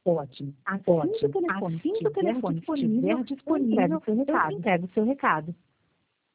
Ótimo, Assim ótimo. que o telefone Assim que o estiver telefone disponível, estiver disponível, eu eu entrego o seu recado.